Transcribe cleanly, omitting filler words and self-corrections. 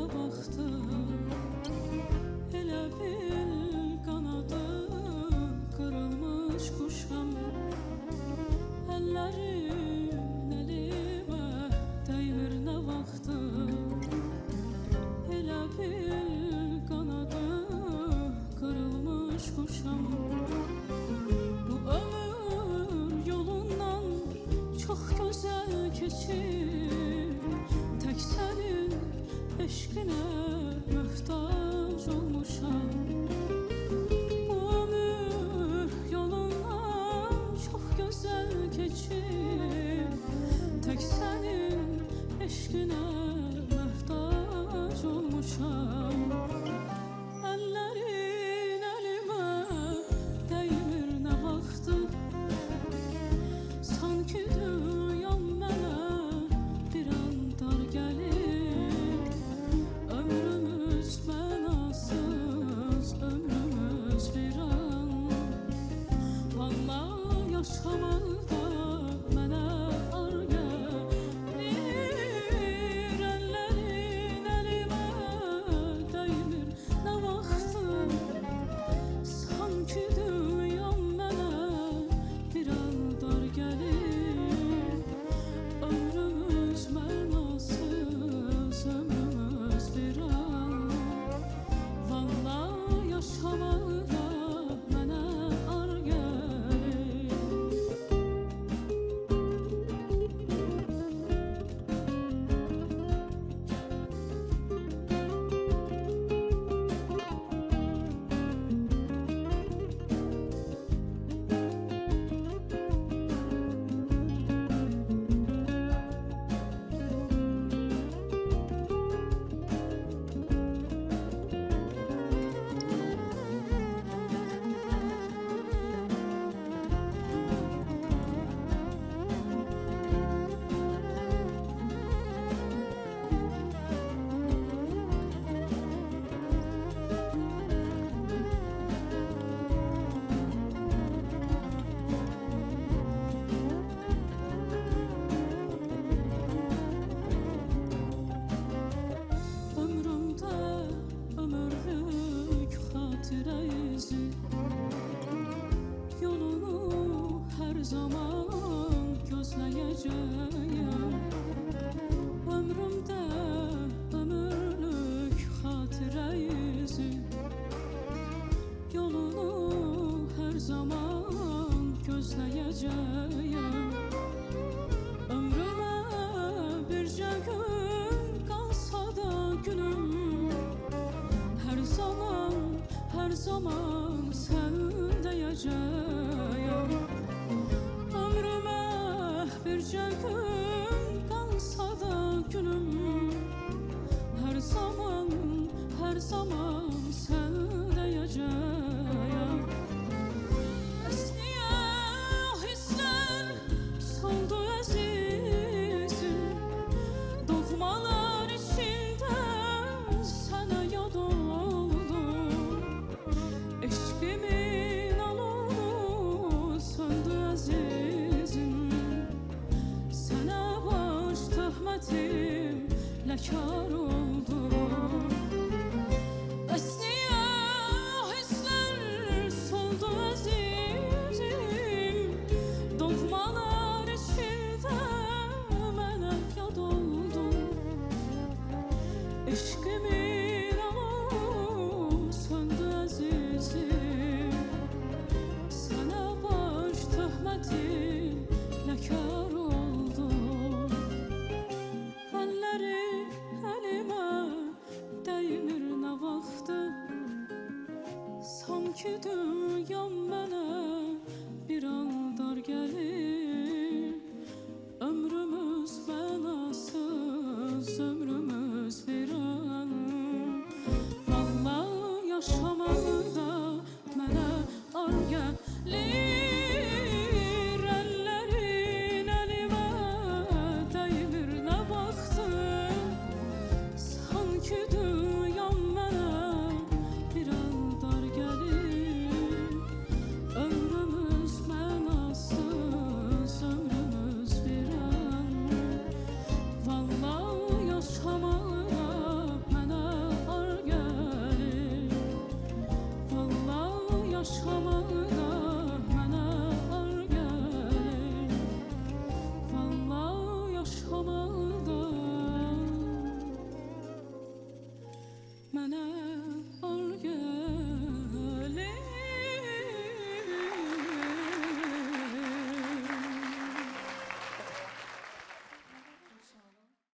vaxtı elə bil qanadı qırılmış quşam. Əllərim əlimə dəymir nə vaxtı elə bil qanadı qırılmış quşam. Bu ömür yolundan çox gözəl keçir, tək sənin eşqinə möhtac olmuşam. Bu ömür yolundan çox gözəl keçir, tək sənin eşqinə möhtac olmuşam. Əllərin əlimə dəymir nə vaxtı, sanki dünyam mənə bir an dar gəlir. Ömrümüz mənasız, ömrümüz viran. Vallahi yaşamaq da mənə ar gəlir. Əllərin əlimə dəymir nə vaxtı, sanki dünyam mənə bir an dar gəlir. Ömrümüz mənasız, ömrümüz viran. Vallahi yaşamaq da mənə ar gəlir. Ömrümdə ömürlük xatirə izi, yolunu hər zaman gözləyəcəyəm. Ömrümdə ömürlük xatirə izi, yolunu hər zaman gözləyəcəyəm. Ömrümə bircə gün qalsa da günüm, hər zaman sən deyəcəyəm. Ömrümə bircə gün qalsa da günüm, hər zaman sən deyəcəyəm. Əsniyə hisslər soldu əzizim, doğmalar içində sənə yad oldum. Eşqimin alonu söndü əzizim, sənə baş töhmətim ləkar oldu. Əsniyə hisslər soldu əzizim, doğmalar içində mənə yad oldun. Eşqimin alonu söndü əzizim, sənə baş töhmətim ləkar oldu. Əllərin əlimə dəymir nə vaxtı, sanki dünyam mənə bir an dar gəlir. Ömrümüz mənasız, ömrümüz viran. Vallahi yaşamaq